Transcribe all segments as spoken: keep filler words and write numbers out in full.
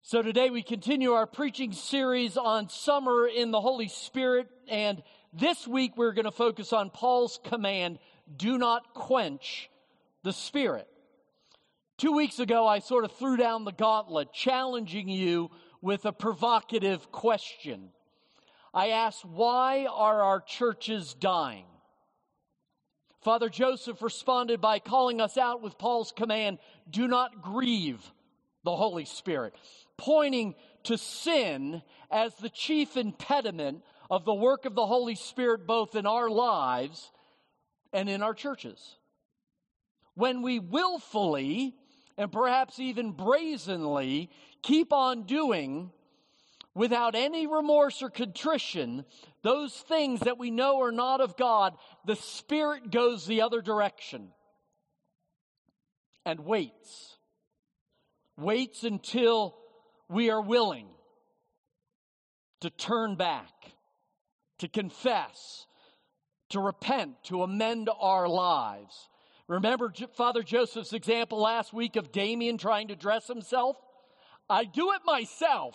So today we continue our preaching series on summer in the Holy Spirit, and this week we're going to focus on Paul's command, do not quench the Spirit. Two weeks ago I sort of threw down the gauntlet, challenging you with a provocative question. I asked, why are our churches dying? Father Joseph responded by calling us out with Paul's command, do not grieve the Holy Spirit, pointing to sin as the chief impediment of the work of the Holy Spirit both in our lives and in our churches. When we willfully and perhaps even brazenly keep on doing without any remorse or contrition those things that we know are not of God, the Spirit goes the other direction and waits. Waits until we are willing to turn back, to confess, to repent, to amend our lives. Remember Father Joseph's example last week of Damien trying to dress himself? I do it myself.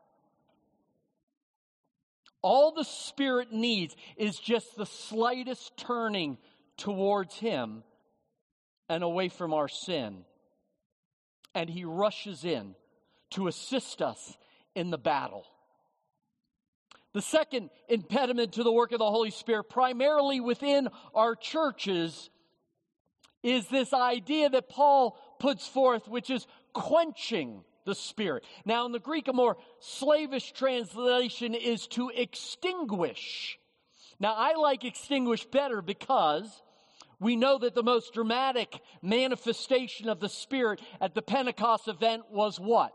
All the Spirit needs is just the slightest turning towards Him and away from our sin. And He rushes in to assist us in the battle. The second impediment to the work of the Holy Spirit, primarily within our churches, is this idea that Paul puts forth, which is quenching the Spirit. Now, in the Greek, a more slavish translation is to extinguish. Now, I like extinguish better because we know that the most dramatic manifestation of the Spirit at the Pentecost event was what?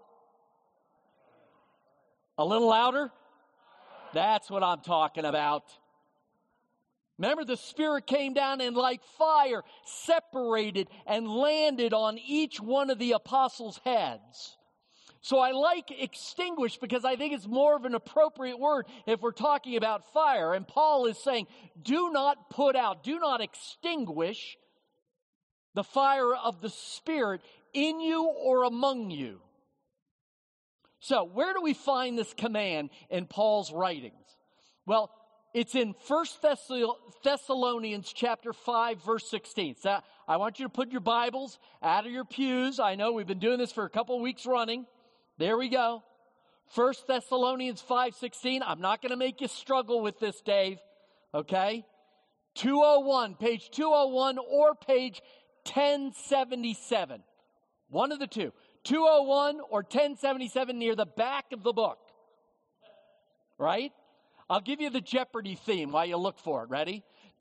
A little louder? That's what I'm talking about. Remember, the Spirit came down and like fire separated and landed on each one of the apostles' heads. So I like extinguish because I think it's more of an appropriate word if we're talking about fire. And Paul is saying, do not put out, do not extinguish the fire of the Spirit in you or among you. So where do we find this command in Paul's writings? Well, it's in First Thessalonians chapter five, verse sixteen. So I want you to put your Bibles out of your pews. I know we've been doing this for a couple of weeks running. There we go. First Thessalonians five sixteen. I'm not going to make you struggle with this, Dave. Okay? two oh one, page two oh one or page ten seventy-seven. One of the two. two oh one or ten seventy-seven near the back of the book. Right? I'll give you the Jeopardy theme while you look for it. Ready?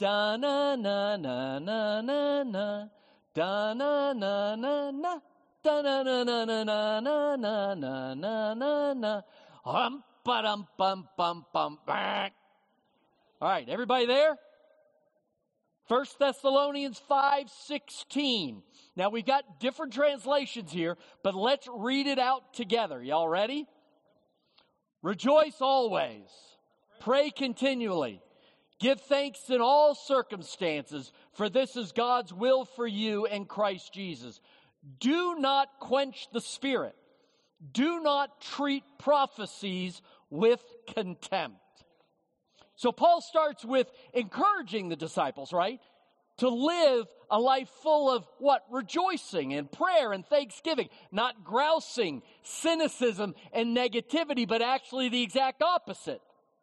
Da-na-na-na-na-na-na. Da-na-na-na-na. Da-na-na-na-na-na-na-na-na. Hum, ba-dum, bum, bum, bum, bang. All right, everybody there? First Thessalonians five sixteen. Now, we've got different translations here, but let's read it out together. Y'all ready? Rejoice always. Pray continually. Give thanks in all circumstances, for this is God's will for you in Christ Jesus. Do not quench the Spirit. Do not treat prophecies with contempt. So Paul starts with encouraging the disciples, right? To live a life full of what? Rejoicing and prayer and thanksgiving. Not grousing, cynicism, and negativity, but actually the exact opposite.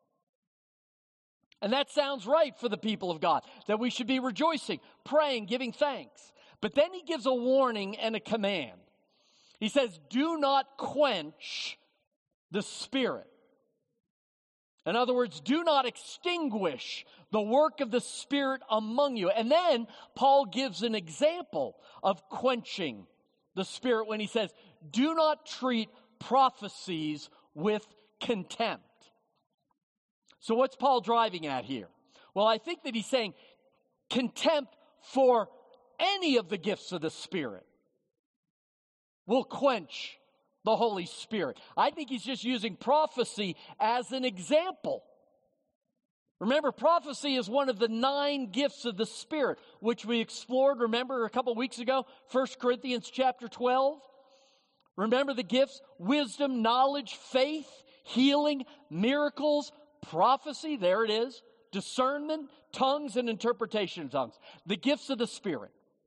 And that sounds right for the people of God, that we should be rejoicing, praying, giving thanks. But then he gives a warning and a command. He says, do not quench the Spirit. In other words, do not extinguish the work of the Spirit among you. And then Paul gives an example of quenching the Spirit when he says, do not treat prophecies with contempt. So what's Paul driving at here? Well, I think that he's saying contempt for any of the gifts of the Spirit will quench the Holy Spirit. I think he's just using prophecy as an example. Remember, prophecy is one of the nine gifts of the Spirit, which we explored, remember, a couple weeks ago, First Corinthians chapter twelve. Remember the gifts: wisdom, knowledge, faith, healing, miracles, prophecy, there it is, discernment, tongues, and interpretation of tongues. The gifts of the Spirit.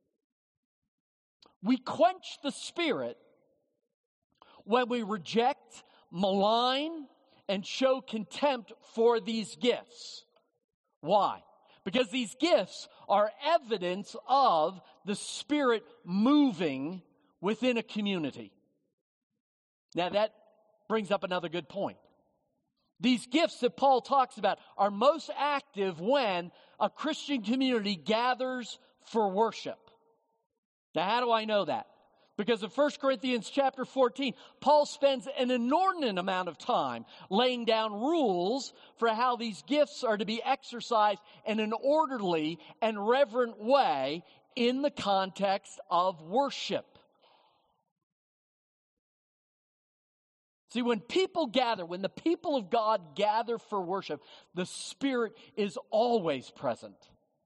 We quench the Spirit when we reject, malign, and show contempt for these gifts. Why? Because these gifts are evidence of the Spirit moving within a community. Now that brings up another good point. These gifts that Paul talks about are most active when a Christian community gathers for worship. Now, how do I know that? Because in First Corinthians chapter fourteen, Paul spends an inordinate amount of time laying down rules for how these gifts are to be exercised in an orderly and reverent way in the context of worship. See, when people gather, when the people of God gather for worship, the Spirit is always present.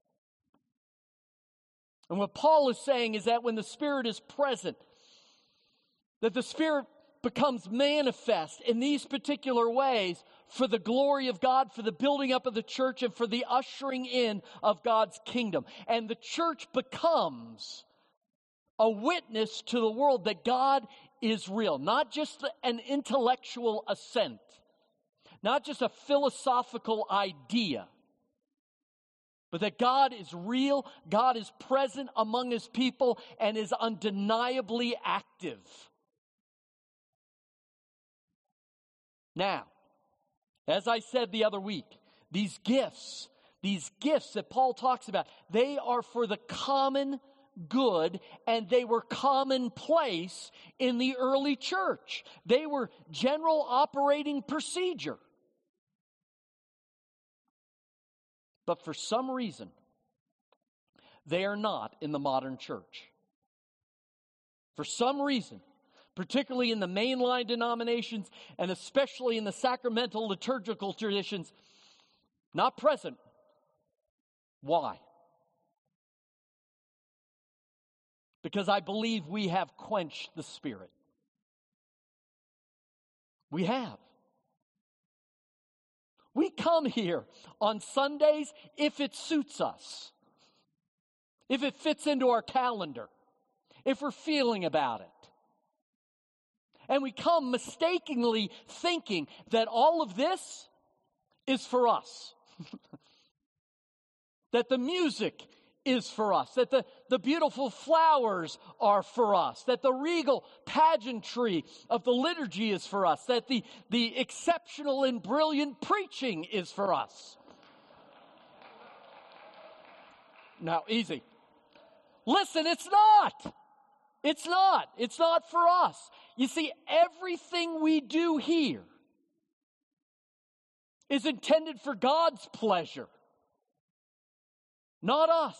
And what Paul is saying is that when the Spirit is present, that the Spirit becomes manifest in these particular ways for the glory of God, for the building up of the church, and for the ushering in of God's kingdom. And the church becomes a witness to the world that God is real. Not just an intellectual assent, not just a philosophical idea, but that God is real, God is present among His people, and is undeniably active. Now, as I said the other week, these gifts, these gifts that Paul talks about, they are for the common good, and they were commonplace in the early church. They were general operating procedure. But for some reason, they are not in the modern church. For some reason, particularly in the mainline denominations and especially in the sacramental liturgical traditions, not present. Why? Because I believe we have quenched the Spirit. We have. We come here on Sundays if it suits us, if it fits into our calendar, if we're feeling about it. And we come mistakenly thinking that all of this is for us. That the music is for us, that the, the beautiful flowers are for us, that the regal pageantry of the liturgy is for us, that the, the exceptional and brilliant preaching is for us. Now, easy. Listen, it's not. It's not. It's not for us. You see, everything we do here is intended for God's pleasure, not us.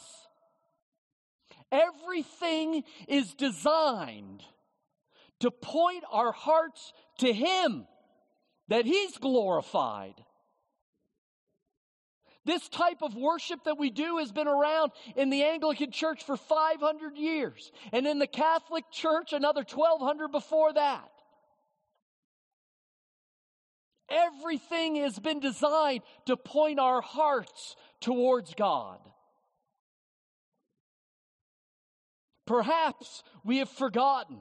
Everything is designed to point our hearts to Him, that He's glorified. This type of worship that we do has been around in the Anglican Church for five hundred years, and in the Catholic Church another twelve hundred before that. Everything has been designed to point our hearts towards God. Perhaps we have forgotten.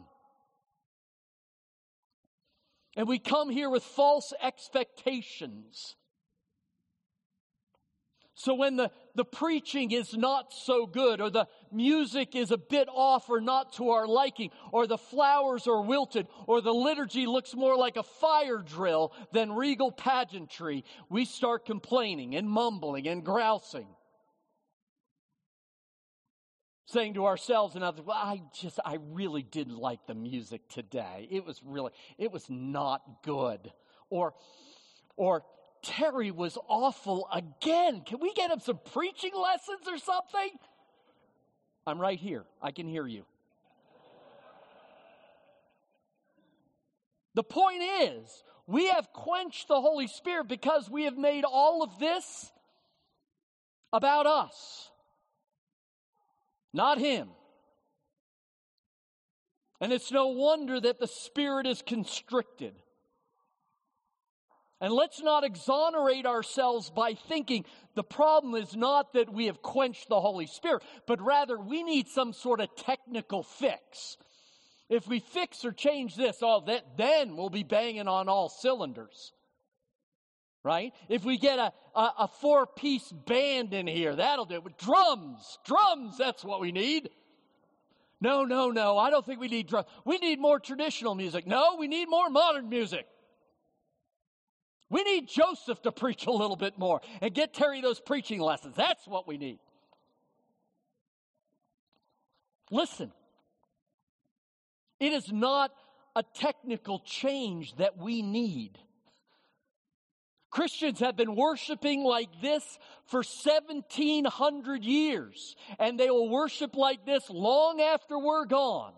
And we come here with false expectations. So when the, the preaching is not so good, or the music is a bit off or not to our liking, or the flowers are wilted, or the liturgy looks more like a fire drill than regal pageantry, we start complaining and mumbling and grousing. Saying to ourselves and others, well, I just, I really didn't like the music today. It was really, it was not good. Or, or Terry was awful again. Can we get him some preaching lessons or something? I'm right here. I can hear you. The point is, we have quenched the Holy Spirit because we have made all of this about us. Not Him. And it's no wonder that the Spirit is constricted. And let's not exonerate ourselves by thinking the problem is not that we have quenched the Holy Spirit, but rather we need some sort of technical fix. If we fix or change this, oh, that, then we'll be banging on all cylinders. Right? If we get a, a, a four-piece band in here, that'll do it. With drums, drums, that's what we need. No, no, no, I don't think we need drums. We need more traditional music. No, we need more modern music. We need Joseph to preach a little bit more and get Terry those preaching lessons. That's what we need. Listen, it is not a technical change that we need. Christians have been worshiping like this for seventeen hundred years, and they will worship like this long after we're gone.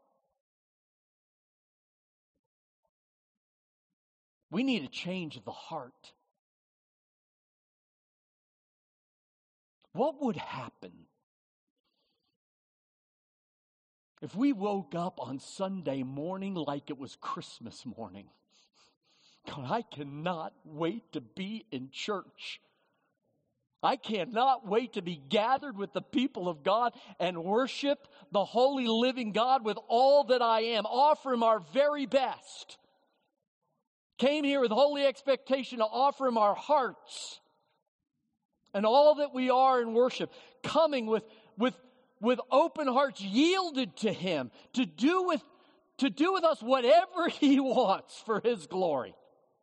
We need a change of the heart. What would happen if we woke up on Sunday morning like it was Christmas morning? God, I cannot wait to be in church. I cannot wait to be gathered with the people of God and worship the holy living God with all that I am. Offer Him our very best. Came here with holy expectation to offer Him our hearts and all that we are in worship. Coming with, with, with open hearts, yielded to Him to do with, to do with us whatever He wants for His glory.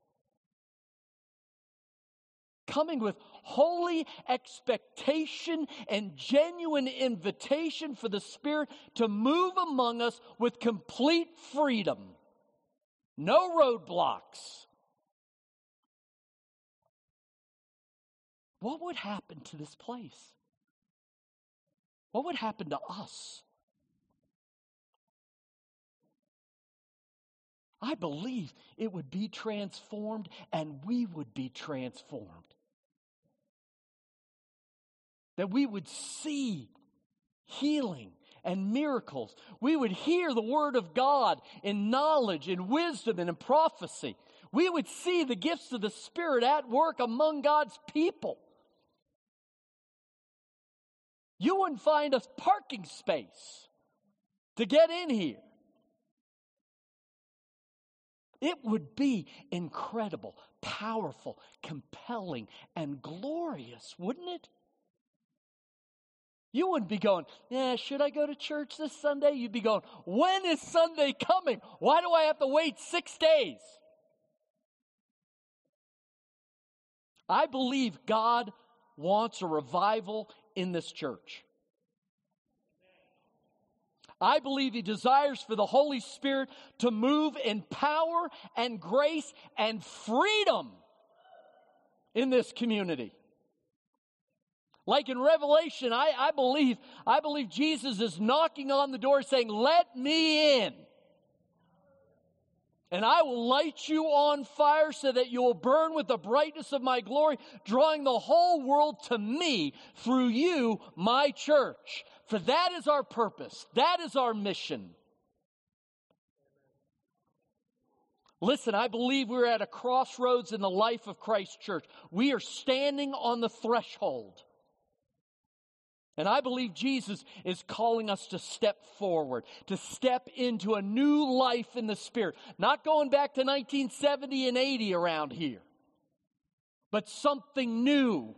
Coming with holy expectation and genuine invitation for the Spirit to move among us with complete freedom. No roadblocks. What would happen to this place? What would happen to us? I believe it would be transformed and we would be transformed. That we would see healing and miracles. We would hear the Word of God in knowledge, in wisdom, and in prophecy. We would see the gifts of the Spirit at work among God's people. You wouldn't find a parking space to get in here. It would be incredible, powerful, compelling, and glorious, wouldn't it? You wouldn't be going, yeah, should I go to church this Sunday? You'd be going, when is Sunday coming? Why do I have to wait six days? I believe God wants a revival in this church. I believe He desires for the Holy Spirit to move in power and grace and freedom in this community. Like in Revelation, I, I believe, I believe Jesus is knocking on the door saying, let me in. And I will light you on fire so that you will burn with the brightness of my glory, drawing the whole world to me through you, my church. For that is our purpose. That is our mission. Listen, I believe we're at a crossroads in the life of Christ Church. We are standing on the threshold. And I believe Jesus is calling us to step forward, to step into a new life in the Spirit. Not going back to nineteen seventy and eighty around here, but something new.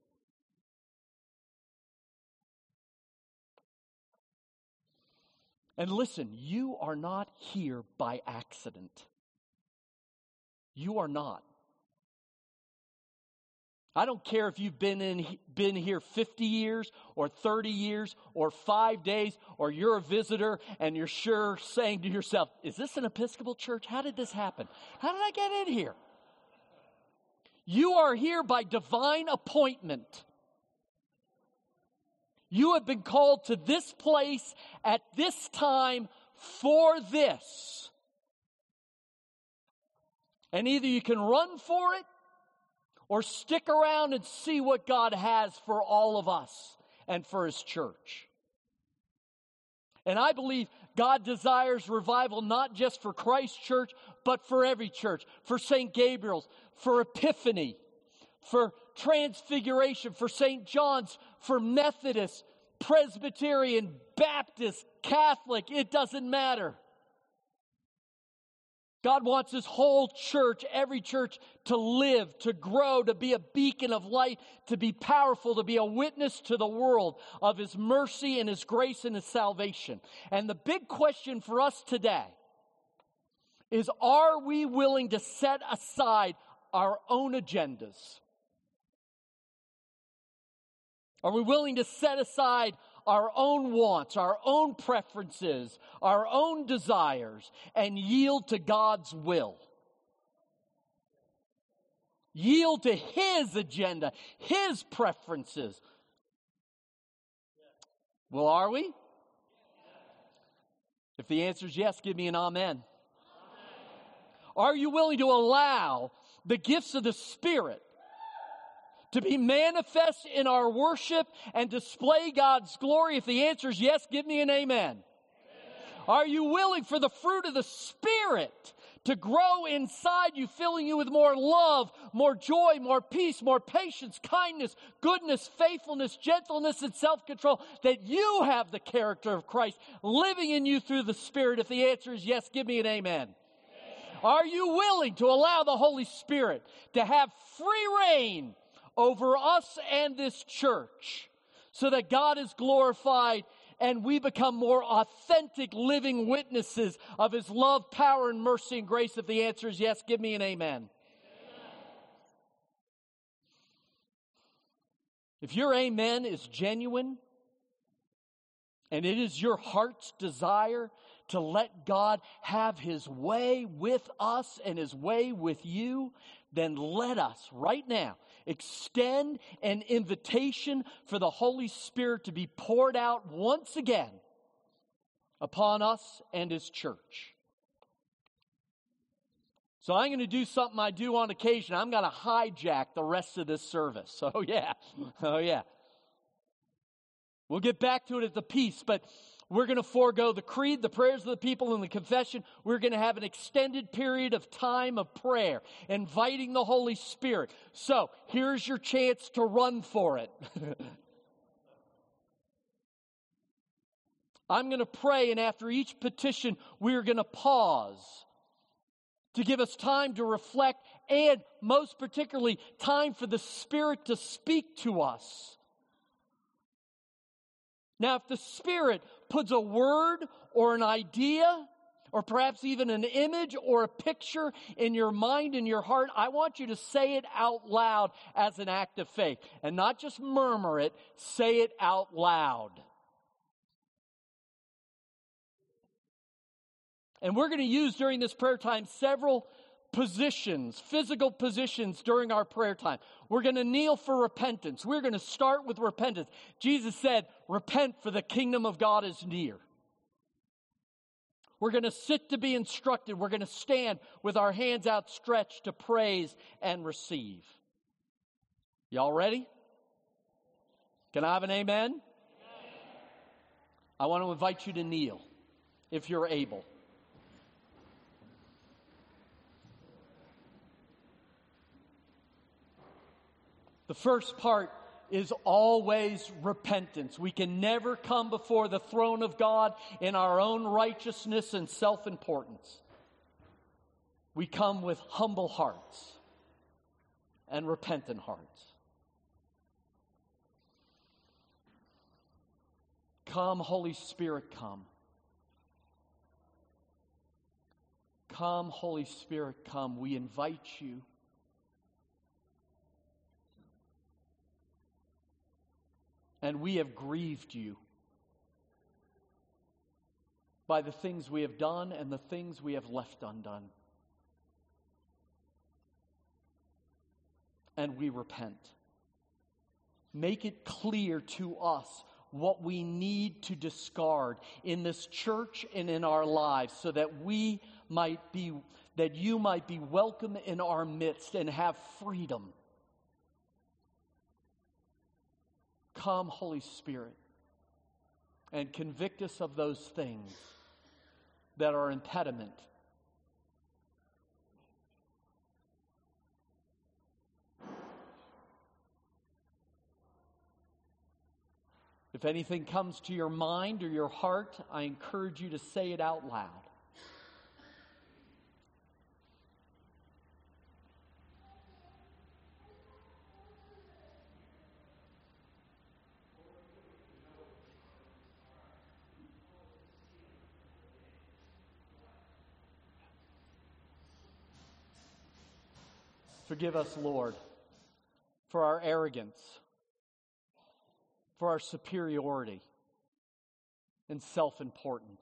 And listen, you are not here by accident. You are not. I don't care if you've been in been here fifty years or thirty years or five days or you're a visitor and you're sure saying to yourself, is this an Episcopal church? How did this happen? How did I get in here? You are here by divine appointment. You have been called to this place at this time for this. And either you can run for it or stick around and see what God has for all of us and for His church. And I believe God desires revival not just for Christ Church, but for every church. For Saint Gabriel's, for Epiphany, for Transfiguration, for Saint John's, for Methodist, Presbyterian, Baptist, Catholic. It doesn't matter. God wants His whole church, every church, to live, to grow, to be a beacon of light, to be powerful, to be a witness to the world of His mercy and His grace and His salvation. And the big question for us today is, are we willing to set aside our own agendas? Are we willing to set aside our own wants, our own preferences, our own desires, and yield to God's will? Yield to His agenda, His preferences. Well, are we? If the answer is yes, give me an amen. Amen. Are you willing to allow the gifts of the Spirit to be manifest in our worship and display God's glory? If the answer is yes, give me an amen. Amen. Are you willing for the fruit of the Spirit to grow inside you, filling you with more love, more joy, more peace, more patience, kindness, goodness, faithfulness, gentleness, and self-control, that you have the character of Christ living in you through the Spirit? If the answer is yes, give me an amen. Amen. Are you willing to allow the Holy Spirit to have free reign over us and this church, so that God is glorified and we become more authentic living witnesses of His love, power, and mercy and grace? If the answer is yes, give me an amen. Amen. If your amen is genuine and it is your heart's desire to let God have His way with us and His way with you, then let us right now extend an invitation for the Holy Spirit to be poured out once again upon us and His church. So I'm going to do something I do on occasion. I'm going to hijack the rest of this service. Oh yeah, oh yeah. We'll get back to it at the peace, but we're going to forego the creed, the prayers of the people, and the confession. We're going to have an extended period of time of prayer, inviting the Holy Spirit. So, here's your chance to run for it. I'm going to pray, and after each petition, we're going to pause to give us time to reflect, and most particularly, time for the Spirit to speak to us. Now, if the Spirit puts a word or an idea, or perhaps even an image or a picture in your mind and your heart, I want you to say it out loud as an act of faith. And not just murmur it, say it out loud. And we're going to use during this prayer time several positions, physical positions during our prayer time. We're going to kneel for repentance. We're going to start with repentance. Jesus said, repent, for the kingdom of God is near. We're going to sit to be instructed. We're going to stand with our hands outstretched to praise and receive. Y'all ready? Can I have an amen? Amen. I want to invite you to kneel, if you're able. The first part is always repentance. We can never come before the throne of God in our own righteousness and self-importance. We come with humble hearts and repentant hearts. Come, Holy Spirit, come. Come, Holy Spirit, come. We invite you. And we have grieved you by the things we have done and the things we have left undone. And we repent. Make it clear to us what we need to discard in this church and in our lives, so that we might be, that you might be welcome in our midst and have freedom. Come, Holy Spirit, and convict us of those things that are impediment. If anything comes to your mind or your heart, I encourage you to say it out loud. Forgive us, Lord, for our arrogance, for our superiority and self-importance.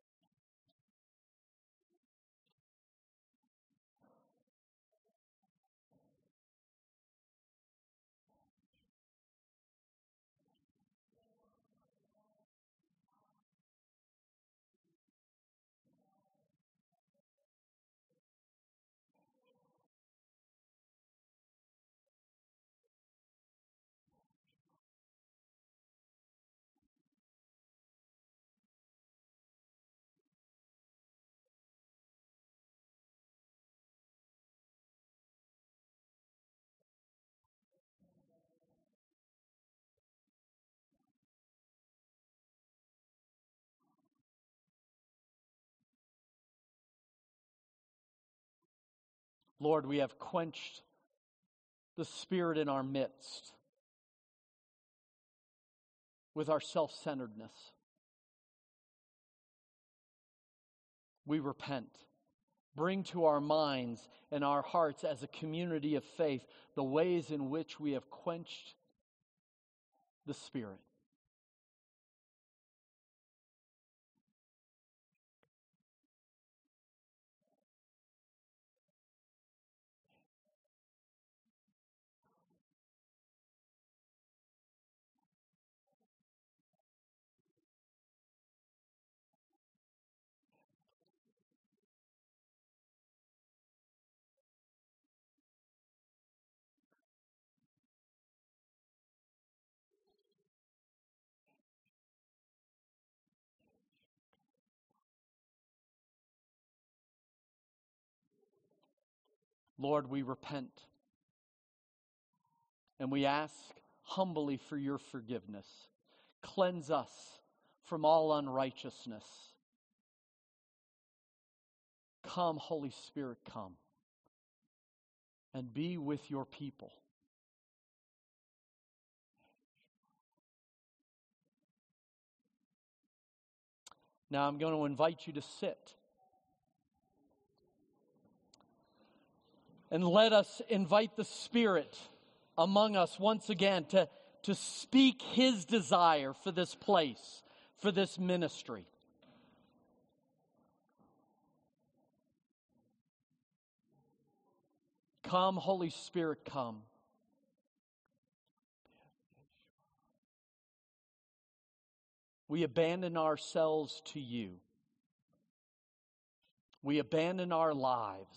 Lord, we have quenched the Spirit in our midst with our self-centeredness. We repent. Bring to our minds and our hearts as a community of faith the ways in which we have quenched the Spirit. Lord, we repent and we ask humbly for your forgiveness. Cleanse us from all unrighteousness. Come, Holy Spirit, come and be with your people. Now I'm going to invite you to sit. And let us invite the Spirit among us once again to, to speak His desire for this place, for this ministry. Come, Holy Spirit, come. We abandon ourselves to you. We abandon our lives.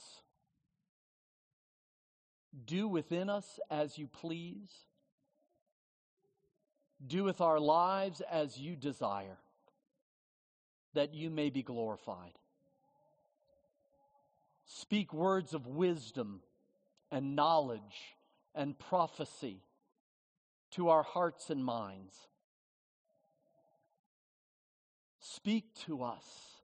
Do within us as you please. Do with our lives as you desire, that you may be glorified. Speak words of wisdom and knowledge and prophecy to our hearts and minds. Speak to us,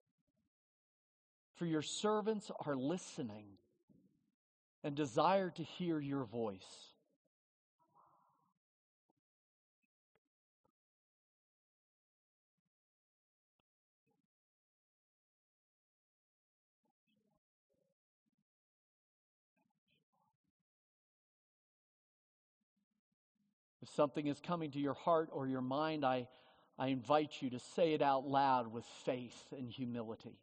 for your servants are listening and desire to hear your voice. If something is coming to your heart or your mind, I, I invite you to say it out loud with faith and humility.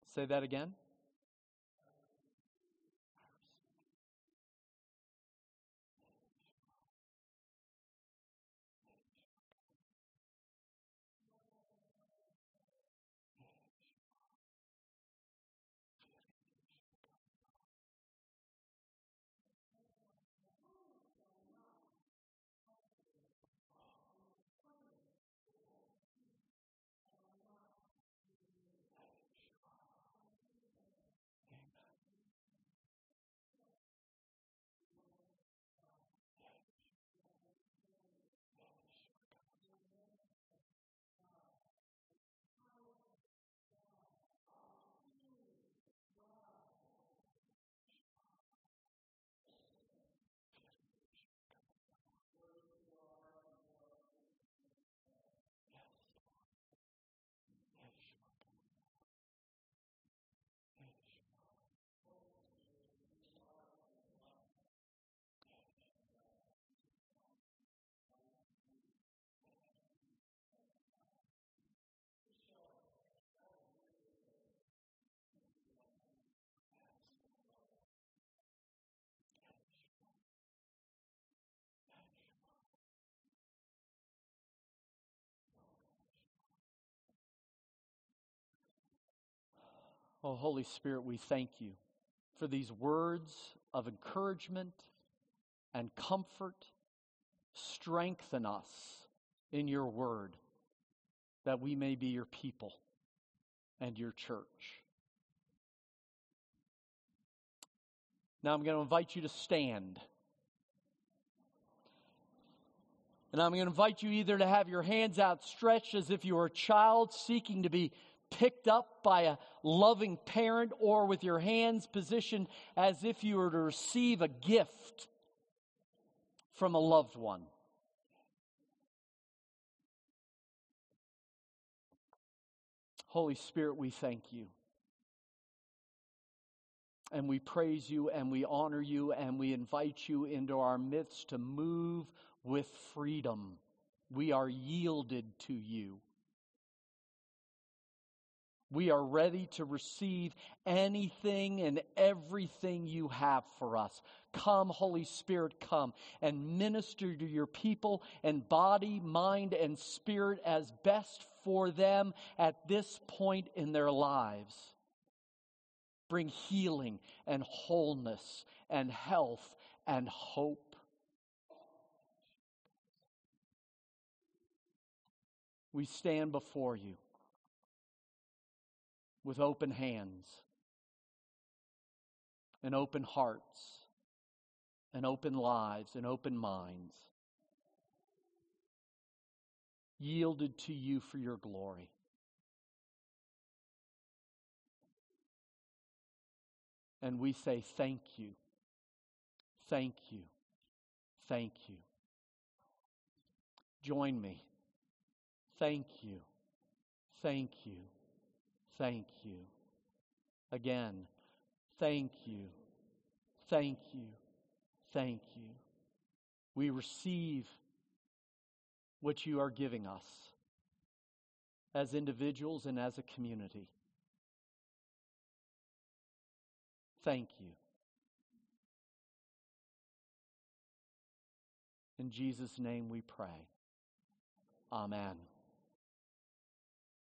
Say that again. Oh, Holy Spirit, we thank you for these words of encouragement and comfort. Strengthen us in your word that we may be your people and your church. Now I'm going to invite you to stand. And I'm going to invite you either to have your hands outstretched as if you were a child seeking to be picked up by a loving parent, or with your hands positioned as if you were to receive a gift from a loved one. Holy Spirit, we thank you. And we praise you and we honor you and we invite you into our midst to move with freedom. We are yielded to you. We are ready to receive anything and everything you have for us. Come, Holy Spirit, come and minister to your people in body, mind, and spirit as best for them at this point in their lives. Bring healing and wholeness and health and hope. We stand before you with open hands and open hearts and open lives and open minds, yielded to you for your glory. And we say thank you, thank you, thank you. Join me. Thank you, thank you, thank you. Again, thank you, thank you, thank you. We receive what you are giving us as individuals and as a community. Thank you. In Jesus' name we pray. Amen.